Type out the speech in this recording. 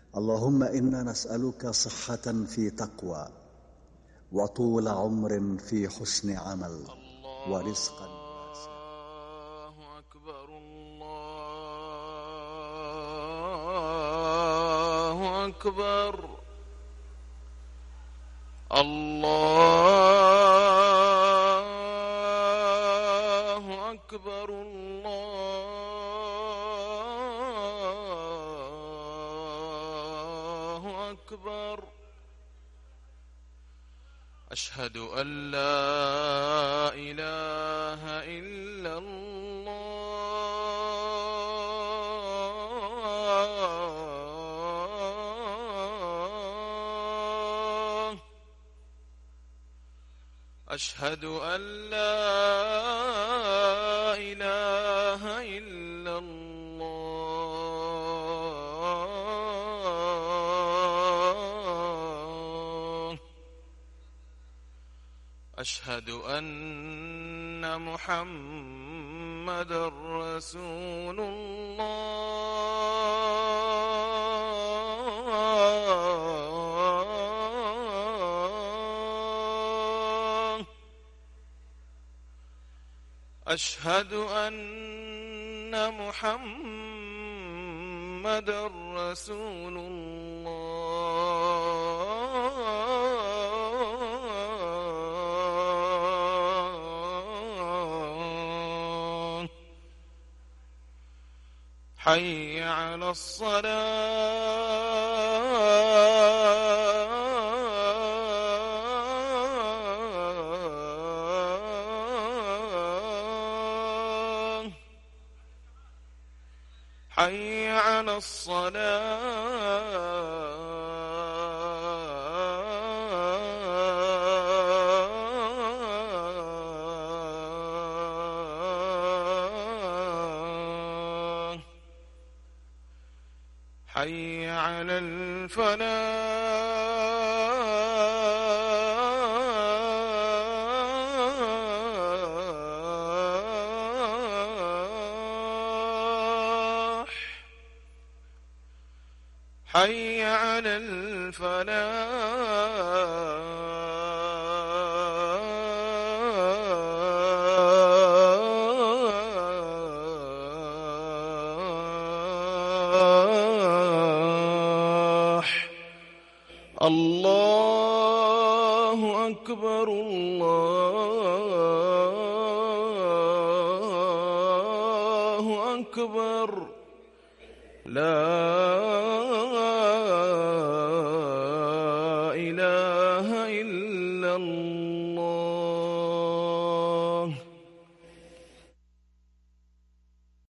اللهم إنا نسألك صحة في تقوى، وطول عمر في حسن عمل، ورزقا واسعا. الله أكبر الله أكبر الله أكبر الله أكبر. أشهد أن لا إله إلا الله. أشهد أن لا إله إلا الله. أشهد أن محمدًا رسول الله. أشهد أن محمدًا رسول الله. حي على الصلاة. حي على الصلاة. حي على الفلاح. حي على الفلاح. الله أكبر الله أكبر. لا إله إلا الله.